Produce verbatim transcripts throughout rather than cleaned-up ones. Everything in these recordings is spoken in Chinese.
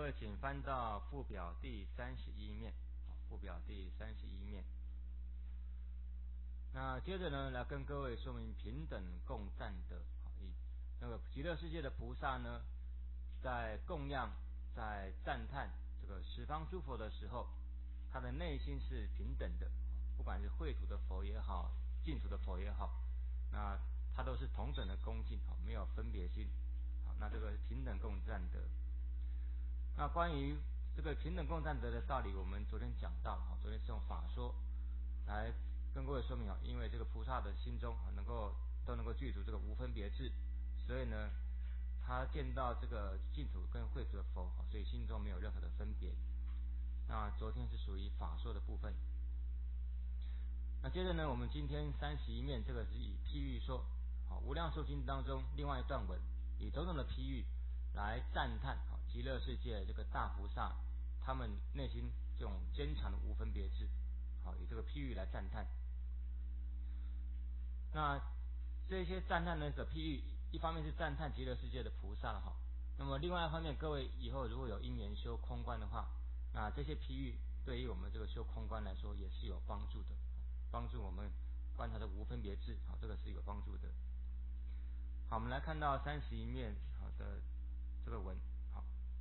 位请翻到附表第三十一面，附表第三十一面。那接着呢，来跟各位说明平等共赞德。以那个极乐世界的菩萨呢，在供养、在赞叹这个十方诸佛的时候，他的内心是平等的，不管是秽土的佛也好，净土的佛也好，那他都是同等的恭敬，没有分别心。那这个平等共赞德。那关于这个平等共赞德的道理，我们昨天讲到，昨天是用法说来跟各位说明，因为这个菩萨的心中能够都能够具足这个无分别智，所以呢，他见到这个净土跟秽土的佛，所以心中没有任何的分别。那昨天是属于法说的部分。那接着呢，我们今天三十一面，这个是以譬喻说，无量寿经当中另外一段文，以种种的譬喻来赞叹极乐世界这个大菩萨他们内心这种坚强的无分别智，好，以这个譬喻来赞叹。那这些赞叹的譬喻，一方面是赞叹极乐世界的菩萨哈，那么另外一方面，各位以后如果有因缘修空观的话，那这些譬喻对于我们这个修空观来说也是有帮助的，帮助我们观察的无分别智，好，这个是有帮助的。好，我们来看到三十一面好的这个文，好，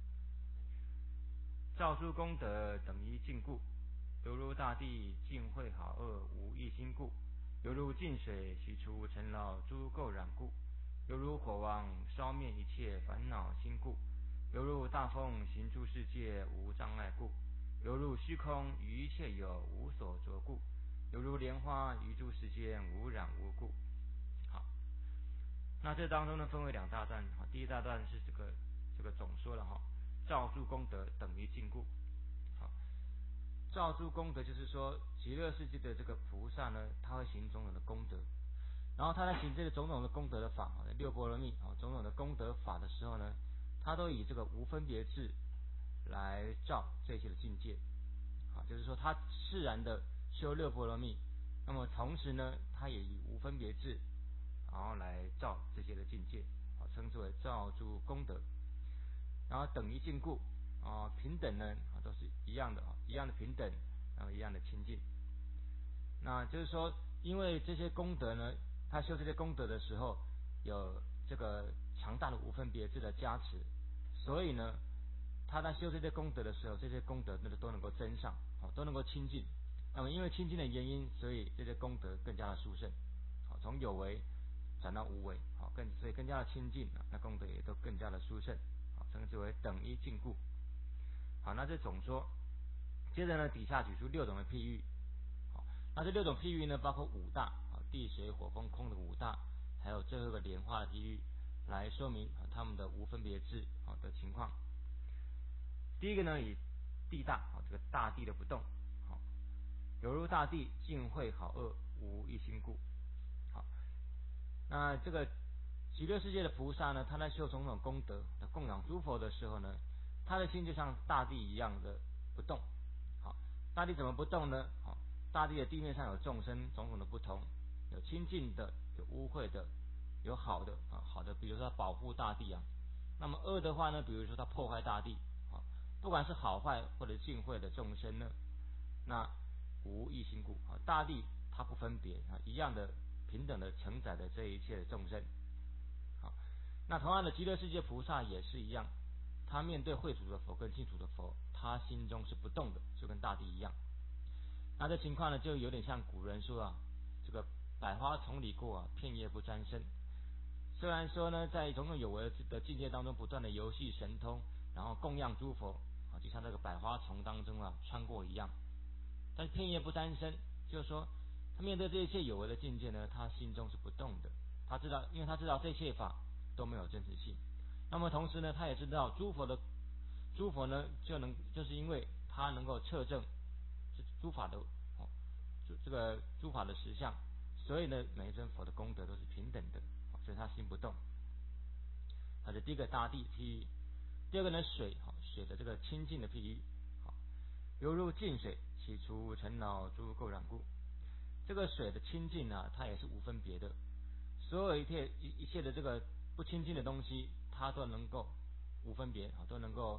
照诸功德等一净故，犹如大地净慧好恶无一心故，犹如净水洗除尘劳诸垢染故，犹如火王烧灭一切烦恼心故，犹如大风行诸世界无障碍故，犹如虚空于一切有无所着故，犹如莲花于诸世间无染无故。好，那这当中呢，分为两大段。第一大段是这个这个总说了哈，照诸功德等于净故。好，照诸功德就是说，极乐世界的这个菩萨呢，他会行种种的功德，然后他在行这个种种的功德的法，六波罗蜜啊，种种的功德法的时候呢，他都以这个无分别智来照这些的境界。啊，就是说他释然的修六波罗蜜，那么同时呢，他也以无分别智，然后来照这些的境界，啊，称之为照诸功德。然后等于净故，啊，平等呢，啊，都是一样的，啊，一样的平等，然后一样的清净。那就是说，因为这些功德呢，他修这些功德的时候，有这个强大的无分别智的加持，所以呢，他在修这些功德的时候，这些功德那个都能够增上，好，都能够清净。那么因为清净的原因，所以这些功德更加的殊胜，好，从有为转到无为，好，更所以更加的清净，那功德也都更加的殊胜，好，称之为等一净故。好，那这总说，接着呢，底下举出六种的譬喻，好，那这六种譬喻呢，包括五大，好，地水火风空的五大，还有最后一个莲花的譬喻，来说明他们的无分别智好的情况。第一个呢，以地大，好，这个大地的不动，好，犹如大地净慧好恶无一心故。好，那这个极乐世界的菩萨呢，他在修种种功德的供养诸佛的时候呢，他的心就像大地一样的不动。好，大地怎么不动呢？好，大地的地面上有众生种种的不同，有清净的，有污秽的，有好的啊，好的，比如说他保护大地啊。那么恶的话呢，比如说他破坏大地啊，不管是好坏或者净秽的众生呢，那无一心故啊，大地它不分别啊，一样的平等的承载的这一切的众生。好，那同样的极乐世界菩萨也是一样，他面对秽土的佛跟净土的佛，他心中是不动的，就跟大地一样。那这情况呢，就有点像古人说啊，这个百花丛里过啊，片叶不沾身。虽然说呢，在种种有为的境界当中不断的游戏神通，然后供养诸佛啊，就像这个百花丛当中啊穿过一样，但是片叶不沾身，就是说他面对这一切有为的境界呢，他心中是不动的。他知道，因为他知道这一切法都没有真实性。那么同时呢，他也知道诸佛的诸佛呢，就能就是因为他能够测证诸法的哦，这个诸法的实相，所以呢，每一尊佛的功德都是平等的，所以他心不动。好，这第一个大地譬喻。第二个呢，水，水的这个清净的譬喻，犹如净水洗除尘劳诸垢染故。这个水的清净啊，它也是无分别的，所有一切一切的这个不清净的东西，它都能够无分别，都能够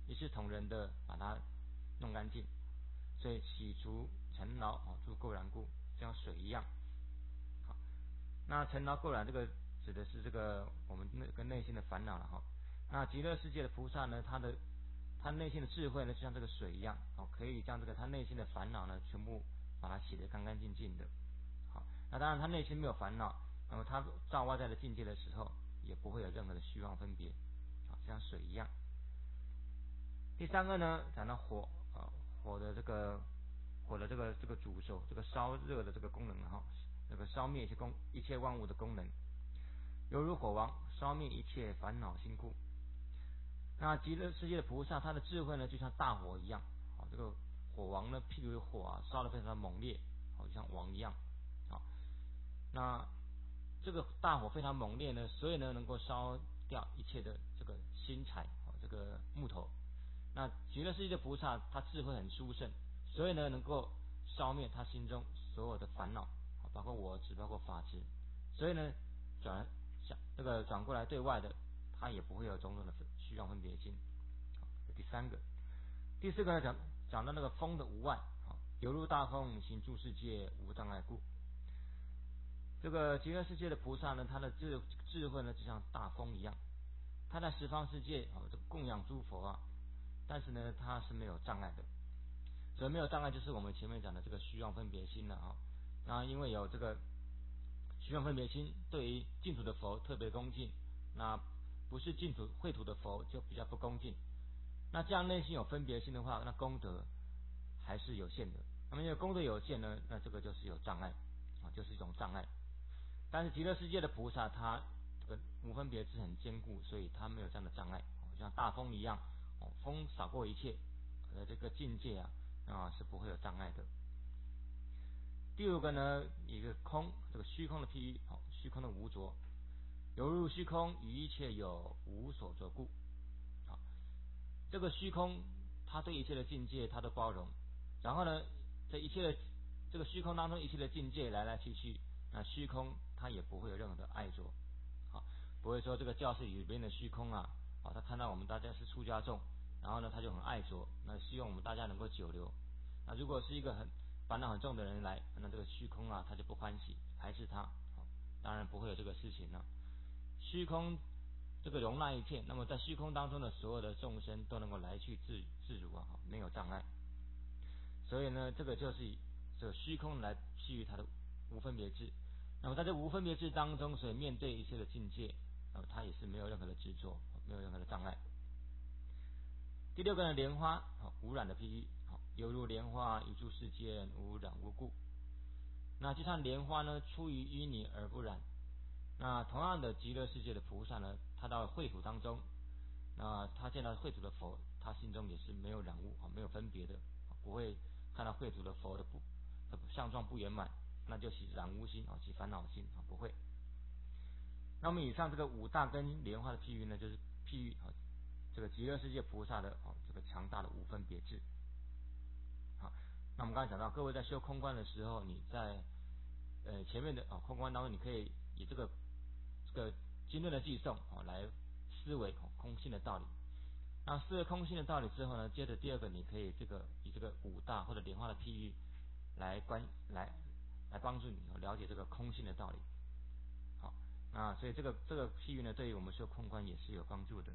一视同仁的把它弄干净。所以洗除尘劳啊，诸垢染故，像水一样。好，那尘劳垢染这个指的是这个我们那个内心的烦恼了哈。那极乐世界的菩萨呢，他的他内心的智慧呢，就像这个水一样，哦，可以将这个他内心的烦恼呢，全部把它洗得干干净净的。好，那当然他内心没有烦恼，那么他照外在的境界的时候，也不会有任何的虚妄分别，好，像水一样。第三个呢，讲到火啊，火的这个火的这个这个煮熟，这个烧热的这个功能哈，这个烧灭一切功一切万物的功能，犹如火王烧灭一切烦恼心故。那极乐世界的菩萨，他的智慧呢，就像大火一样，好，这个火王呢，譬如火啊，烧得非常猛烈，好像王一样，好，那这个大火非常猛烈呢，所以呢，能够烧掉一切的这个薪柴，好，这个木头。那极乐世界的菩萨，他智慧很殊胜，所以呢，能够烧灭他心中所有的烦恼，包括我执，包括法执，所以呢，转想这个转过来对外的，他也不会有种种的虚妄分别心。好，这第三个，第四个呢，讲讲到那个风的无碍，好，犹如大风行诸世界，无障碍故。这个极乐世界的菩萨呢，他的智智慧呢，就像大风一样，他在十方世界啊，这个供养诸佛啊。但是呢，它是没有障碍的，所以没有障碍就是我们前面讲的这个虚妄分别心了啊。那因为有这个虚妄分别心，对于净土的佛特别恭敬，那不是净土秽土的佛就比较不恭敬。那这样内心有分别心的话，那功德还是有限的。那么因为功德有限呢，那这个就是有障碍啊，就是一种障碍。但是极乐世界的菩萨，他这个无分别智很坚固，所以他没有这样的障碍，像大风一样。风扫过一切，呃，这个境界啊啊是不会有障碍的。第五个呢，一个空，这个虚空的譬喻，好，虚空的无着，犹如虚空与一切有无所着故。好，这个虚空，它对一切的境界，它都包容。然后呢，这一切的这个虚空当中一切的境界来来去去，那虚空它也不会有任何的爱着，好，不会说这个教室里边的虚空啊，好，他看到我们大家是出家众。然后呢，他就很爱着，那希望我们大家能够久留。那如果是一个很烦恼很重的人来，那这个虚空啊，他就不欢喜，排斥他。当然不会有这个事情了。虚空这个容纳一切，那么在虚空当中的所有的众生都能够来去自自如啊，没有障碍。所以呢，这个就是以这个虚空来譬喻它的无分别智。那么在这无分别智当中，所以面对一切的境界，那么它也是没有任何的执着，没有任何的障碍。第六个呢，莲花好无染的譬喻，好犹如莲花一诸世界无染无故。那就像莲花呢，出于淤泥而不染。那同样的极乐世界的菩萨呢，他到秽土当中，那他见到秽土的佛，他心中也是没有染污啊，没有分别的，不会看到秽土的佛的不相状不圆满，那就起染污心啊，起烦恼心啊，不会。那么以上这个五大根莲花的譬喻呢，就是譬喻啊。这个极乐世界菩萨的哦，这个强大的无分别智。好，那我们刚才讲到，各位在修空观的时候，你在呃前面的哦空观当中，你可以以这个这个经论的寄诵哦来思维哦空性的道理。那思维空性的道理之后呢，接着第二个，你可以这个以这个五大或者莲花的譬喻来观来来帮助你了解这个空性的道理。好，那所以这个这个譬喻呢，对于我们修空观也是有帮助的。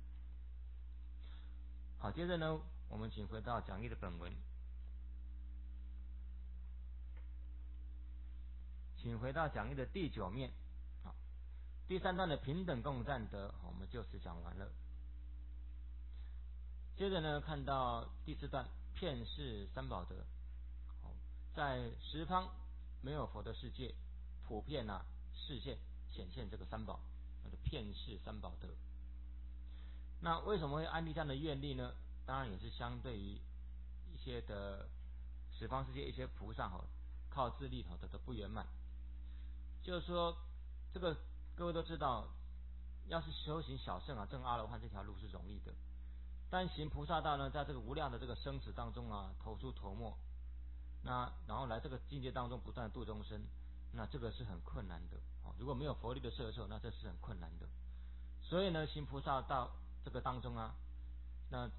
好，接着呢，我们请回到讲义的本文，请回到讲义的第九面，好，第三段的平等共占德，我们就此讲完了。接着呢，看到第四段遍示三宝德，好，在十方没有佛的世界，普遍啊示现显现这个三宝，那就遍示三宝德。那为什么会安立这样的愿力呢？当然也是相对于一些的十方世界一些菩萨哈，靠自力的的不圆满。就是说，这个各位都知道，要是修行小圣啊，证阿罗汉这条路是容易的，但行菩萨道呢，在这个无量的这个生死当中啊，投出头没，那然后来这个境界当中不断度众生，那这个是很困难的哦。如果没有佛力的摄受，那这是很困难的。所以呢，行菩萨道这个当中啊，那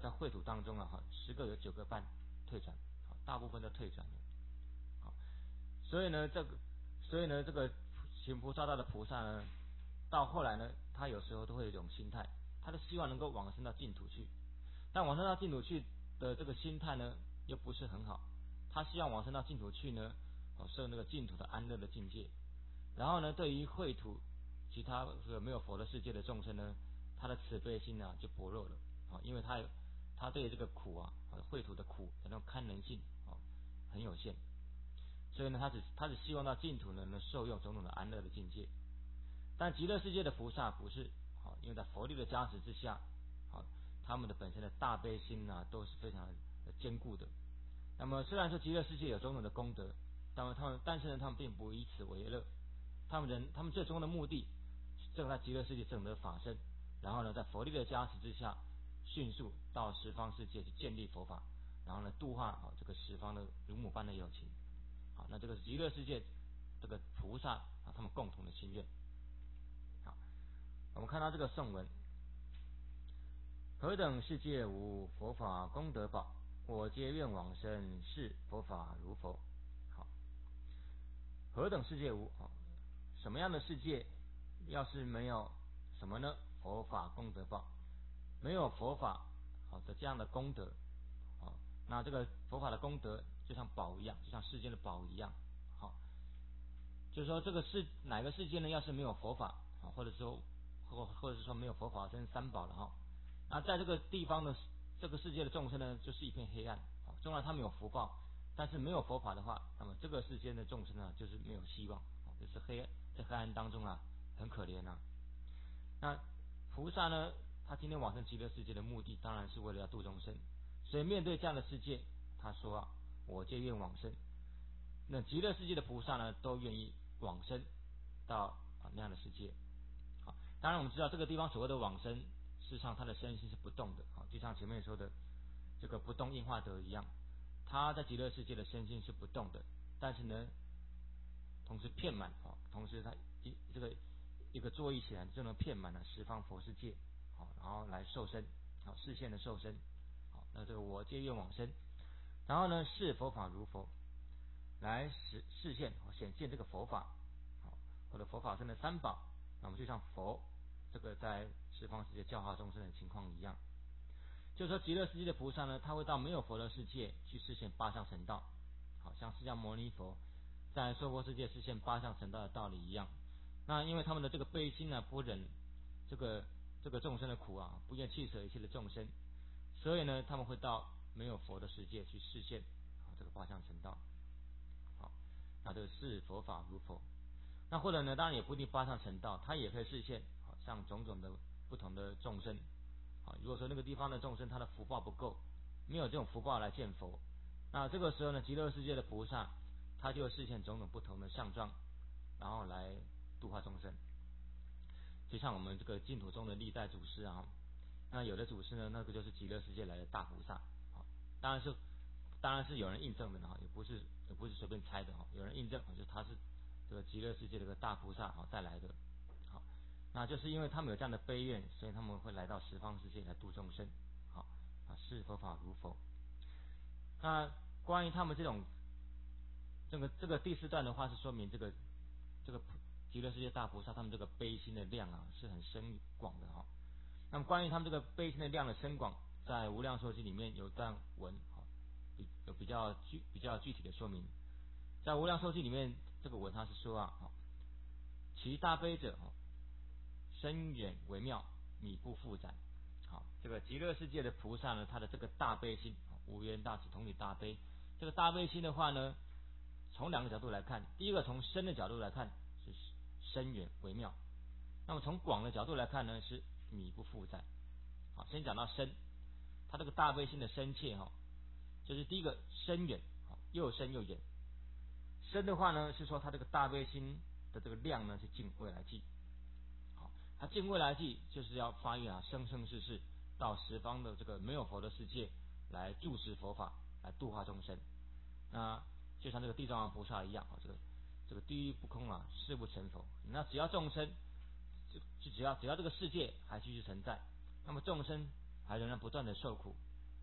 在秽土当中啊，哈，十个有九个半退转，好，大部分都退转了，好，所以呢，这个，所以呢，这个行菩萨道的菩萨呢，到后来呢，他有时候都会有一种心态，他就希望能够往生到净土去，但往生到净土去的这个心态呢，又不是很好，他希望往生到净土去呢，哦，受那个净土的安乐的境界，然后呢，对于秽土其他这个没有佛的世界的众生呢，他的慈悲心呢就薄弱了，啊，因为他他对这个苦啊，秽土的苦的那种堪能性啊很有限，所以呢，他只他只希望到净土呢能受用种种的安乐的境界。但极乐世界的菩萨不是，好，因为在佛力的加持之下，好，他们的本身的大悲心啊都是非常的坚固的。那么虽然说极乐世界有种种的功德，但他们但是呢，他们并不以此为乐，他们人他们最终的目的，正在极乐世界证得法身，然后呢，在佛力的加持之下，迅速到十方世界去建立佛法，然后呢，度化好这个十方的如母般的有情。好，那这个极乐世界这个菩萨啊，他们共同的心愿。好，我们看到这个颂文：何等世界无佛法功德宝，我皆愿往生，是佛法如佛。好，何等世界无？好，什么样的世界要是没有什么呢？佛法功德报，没有佛法好的这样的功德，好，那这个佛法的功德就像宝一样，就像世间的宝一样。好，就是说这个世哪个世界呢？要是没有佛法，或者说或或者是说没有佛法跟三宝了哈，那在这个地方的这个世界的众生呢，就是一片黑暗。纵然他们有福报，但是没有佛法的话，那么这个世间的众生呢，就是没有希望，就是黑在黑暗当中啊，很可怜啊。那菩萨呢，他今天往生极乐世界的目的，当然是为了要度众生，所以面对这样的世界，他说啊，我皆愿往生。那极乐世界的菩萨呢，都愿意往生到啊那样的世界。好，当然我们知道这个地方所谓的往生，事实上他的身心是不动的，好，就像前面说的这个不动应化德一样，他在极乐世界的身心是不动的，但是呢，同时遍满啊，同时他一这个一个坐意起来就能遍满了十方佛世界，好，然后来受身，好，视线的受身，好，那这个我皆愿往生，然后呢，视佛法如佛，来实示现显现这个佛法，好，或者佛法身的三宝，那么就像佛这个在十方世界教化众生的情况一样。就是说极乐世界的菩萨呢，他会到没有佛的世界去示现八相成道，好像释迦牟尼佛在娑婆世界示现八相成道的道理一样。那因为他们的这个悲心呢，不忍这个这个众生的苦啊，不愿弃舍一切的众生，所以呢，他们会到没有佛的世界去示现啊这个八相成道。好，那这个是佛法如佛。那或者呢，当然也不一定八相成道，他也可以示现好像种种的不同的众生。啊，如果说那个地方的众生他的福报不够，没有这种福报来见佛，那这个时候呢，极乐世界的菩萨他就会示现种种不同的相状，然后来度化众生。就像我们这个净土中的历代祖师啊，那有的祖师呢，那个就是极乐世界来的大菩萨，好，当然是当然是有人印证的哈，也不是也不是随便猜的哈，有人印证就是他是这个极乐世界这个大菩萨好带来的。那就是因为他们有这样的悲愿，所以他们会来到十方世界来度众生，好啊，视佛法如佛。那关于他们这种这个这个第四段的话，是说明这个这个极乐世界大菩萨他们这个悲心的量啊是很深广的哈。那么关于他们这个悲心的量的深广，在无量寿经里面有段文哈，比有比较具比较具体的说明。在无量寿经里面，这个文他是说啊，其大悲者哈，深远微妙，弥不复载。好，这个极乐世界的菩萨呢，他的这个大悲心，无缘大慈，同体大悲。这个大悲心的话呢，从两个角度来看，第一个从深的角度来看是深远微妙，那么从广的角度来看呢，是弥不复载。好，先讲到深，他这个大悲心的深切哈，就是第一个深远，又深又远。深的话呢，是说他这个大悲心的这个量呢，是尽未来际。他尽未来际就是要发愿啊，生生世世到十方的这个没有佛的世界来住持佛法，来度化众生。那就像这个地藏王菩萨一样啊，这个这个地狱不空啊，誓不成佛。那只要众生就就只要只要这个世界还继续存在，那么众生还仍然不断的受苦，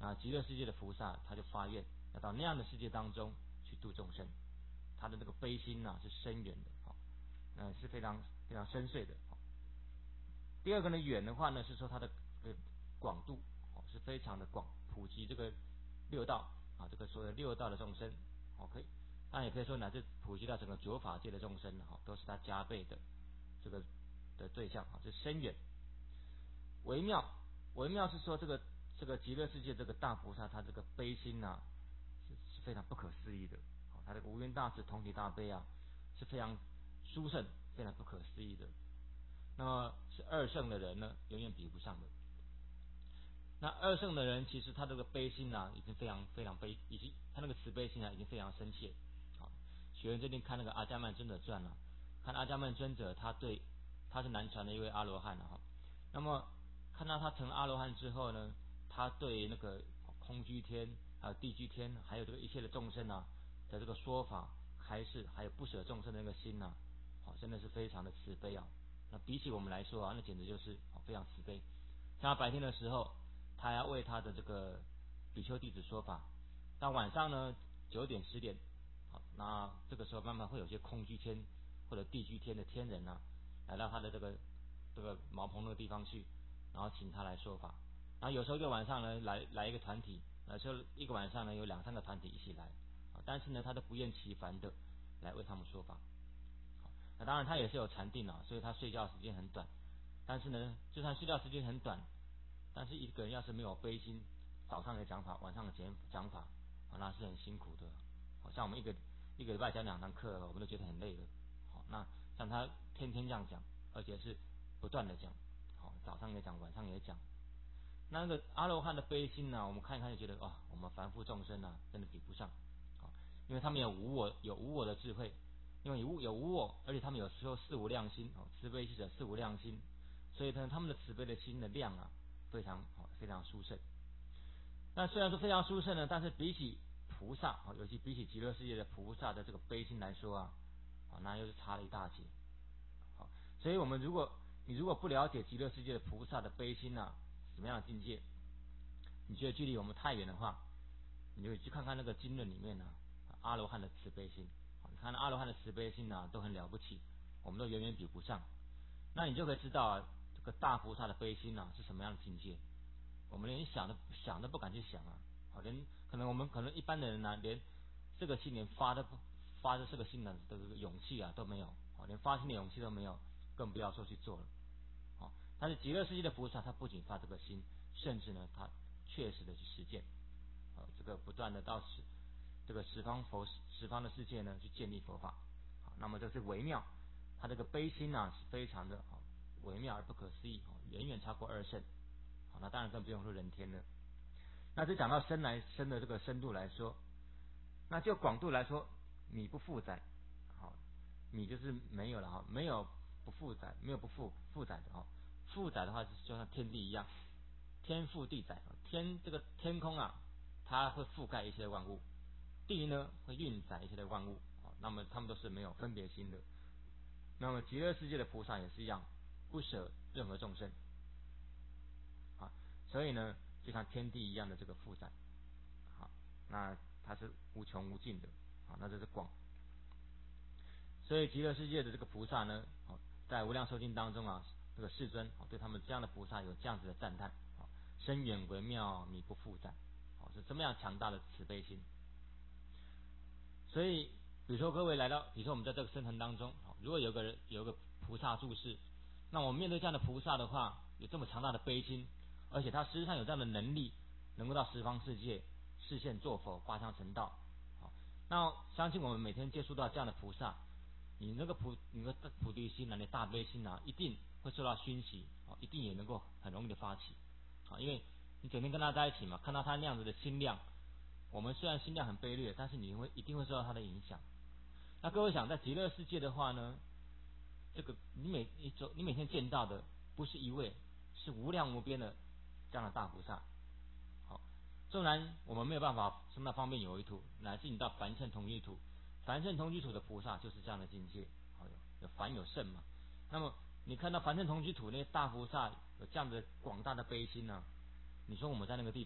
啊，极乐世界的菩萨他就发愿要到那样的世界当中去度众生，他的那个悲心呐、啊、是深远的，好，那是非常非常深邃的。好，第二个呢，远的话呢是说他的呃广度，哦是非常的广，普及这个六道啊，这个所谓六道的众生，哦可以，当然也可以说乃至普及到整个九法界的众生哈、哦，都是他加倍的这个的对象啊，是深远。微妙，微妙是说这个这个极乐世界这个大菩萨他这个悲心呐、啊、是是非常不可思议的，哦，他这个无边大慈同体大悲啊是非常殊胜，非常不可思议的。那么是二圣的人呢，永远比不上的。那二圣的人，其实他这个悲心啊，已经非常非常悲，以及他那个慈悲心啊，已经非常深切。好，学员最近看那个阿迦曼尊者传啊，看阿迦曼尊者，他对他是南传的一位阿罗汉哈。那么看到他成了阿罗汉之后呢，他对那个空居天、还有地居天，还有这个一切的众生啊的这个说法、开示，还有不舍众生的那个心呐、啊，好，真的是非常的慈悲啊。那比起我们来说啊，那简直就是非常慈悲。像他白天的时候，他要为他的这个比丘弟子说法，到晚上呢九点十点，好，那这个时候慢慢会有些空居天或者地居天的天人啊，来到他的这个这个茅棚那个地方去，然后请他来说法。然后有时候一个晚上呢来来一个团体，有时候一个晚上呢有两三个团体一起来，但是呢他都不厌其烦的来为他们说法。那当然他也是有禅定啊，所以他睡觉时间很短。但是呢，就算睡觉时间很短，但是一个人要是没有悲心，早上的讲法，晚上的讲讲法，啊，那是很辛苦的。好像我们一个一个礼拜讲两堂课，我们都觉得很累了。好，那像他天天这样讲，而且是不断的讲，好，早上也讲，晚上也讲。那个阿罗汉的悲心呢、啊，我们看一看就觉得哇，我们凡夫众生啊，真的比不上。好，因为他们有无我，有无我的智慧。因为有无有无我，而且他们有时候四无量心哦，慈悲是者四无量心，所以呢，他们的慈悲的心的量啊，非常哦非常殊胜。那虽然说非常殊胜呢，但是比起菩萨啊，尤其比起极乐世界的菩萨的这个悲心来说啊，啊那又是差了一大截。好，所以我们如果你如果不了解极乐世界的菩萨的悲心啊，什么样的境界，你觉得距离我们太远的话，你就去看看那个经论里面呢、啊，阿罗汉的慈悲心。你看阿罗汉的慈悲心啊，都很了不起，我们都远远比不上。那你就可以知道啊，这个大菩萨的悲心啊是什么样的境界，我们连想都想都不敢去想啊，好，连可能我们可能一般的人呢、啊，连这个心连发的发的这个心的这个勇气啊都没有，好，连发心的勇气都没有，更不要说去做了。好，但是极乐世界的菩萨，他不仅发这个心，甚至呢，他确实的去实践，啊，这个不断的到十这个十方佛十方的世界呢，去建立佛法。好，那么这是微妙，他这个悲心啊是非常的好微妙而不可思议，远远超过二圣。好，那当然更不用说人天了。那就讲到深来深的这个深度来说，那就广度来说，米不负载，好，米就是没有了哈，没有不负载，没有不负负载的哈，负载的话就像天地一样，天覆地载，天这个天空啊，它会覆盖一些万物，地呢会运载一些的万物，那么他们都是没有分别心的。那么极乐世界的菩萨也是一样，不舍任何众生，啊，所以呢，就像天地一样的这个负载，好，那它是无穷无尽的，啊，那这是广。所以极乐世界的这个菩萨呢，在无量寿经当中啊，这个世尊对他们这样的菩萨有这样子的赞叹，深远微妙，弥不负载，是这么样强大的慈悲心。所以，比如说各位来到，比如说我们在这个生辰当中，如果有个人有个菩萨住世，那我们面对这样的菩萨的话，有这么强大的悲心，而且他实际上有这样的能力，能够到十方世界示现作佛，发相成道。好，那相信我们每天接触到这样的菩萨，你那个菩你的菩提心啊，你大悲心啊，一定会受到熏习，一定也能够很容易的发起。啊，因为你整天跟他在一起嘛，看到他那样子的心量。我们虽然心量很卑劣，但是你会一定会受到他的影响。那各位想，在极乐世界的话呢，这个你每你走你每天见到的不是一位，是无量无边的这样的大菩萨。好，纵然我们没有办法升到方便有为土，乃至你到凡圣同居土，凡圣同居土的菩萨就是这样的境界。好，有凡有圣嘛。那么你看到凡圣同居土那些大菩萨有这样的广大的悲心呢、啊？你说我们在那个地方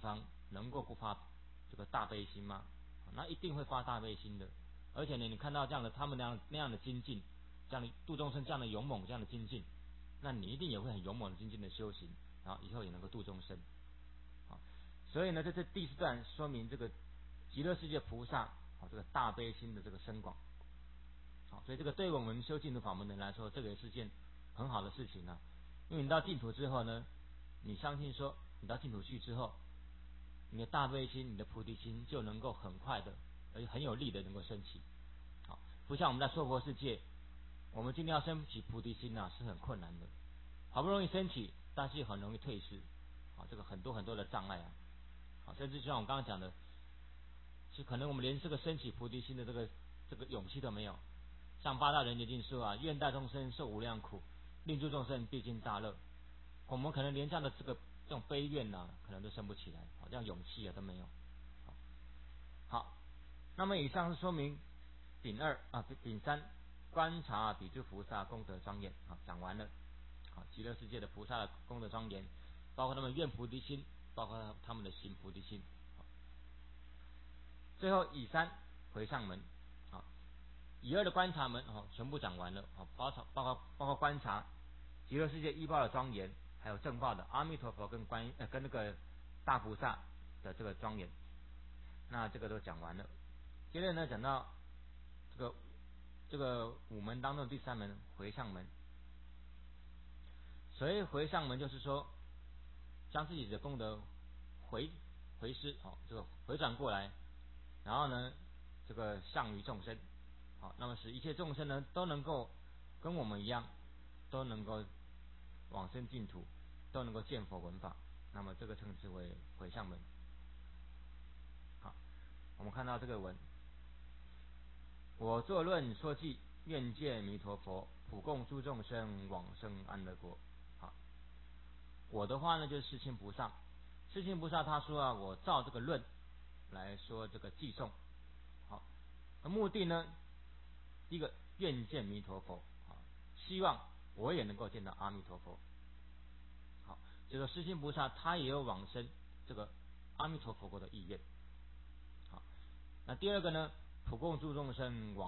能够不发这个大悲心吗？那一定会发大悲心的。而且呢，你看到这样的他们那样那样的精进，这样的度众生这样的勇猛这样的精进，那你一定也会很勇猛的精进的修行，然后以后也能够度众生。好，所以呢，在这第四段说明这个极乐世界菩萨好这个大悲心的这个深广。好，所以这个对我们修净土法门的人来说，这个也是件很好的事情啊。因为你到净土之后呢，你相信说，你到净土去之后，你的大悲心、你的菩提心就能够很快的，而且很有力的能够升起。好，不像我们在娑婆世界，我们今天要升起菩提心啊，是很困难的。好不容易升起，但是也很容易退失。好，这个很多很多的障碍啊。好，甚至就像我刚刚讲的，是可能我们连这个升起菩提心的这个这个勇气都没有。像八大人觉经说啊，愿大众生受无量苦，令诸众生毕竟大乐。我们可能连这样的这个这种悲愿呐、啊，可能都生不起来，好，这样勇气啊都没有。好，好，那么以上是说明丙二啊丙三观察比丘菩萨功德庄严啊，讲完了。好，极乐世界的菩萨的功德庄严，包括他们愿菩提心，包括他们的行菩提心。好，最后以三回向门。好，以二的观察门哦，全部讲完了。好，包括包括包括观察极乐世界依报的庄严，还有正报的阿弥陀佛跟观呃跟那个大菩萨的这个庄严，那这个都讲完了。接着呢，讲到这个这个五门当中的第三门回向门。所谓回向门，就是说将自己的功德回回师，好，这个回转过来，然后呢，这个向于众生，好，那么使一切众生呢都能够跟我们一样，都能够往生净土，都能够见佛闻法，那么这个称之为回向门。好，我们看到这个文，我作论说记，愿见弥陀佛，普供诸众生往生安乐国。好，我的话呢就是世亲菩萨，世亲菩萨他说啊，我照这个论来说这个寄颂。好，那目的呢，第一个愿见弥陀佛，好，希望我也能够见到阿弥陀佛。好，这个世亲菩萨他也有往生这个阿弥陀佛国的意愿。好，那第二个呢，普供诸众生往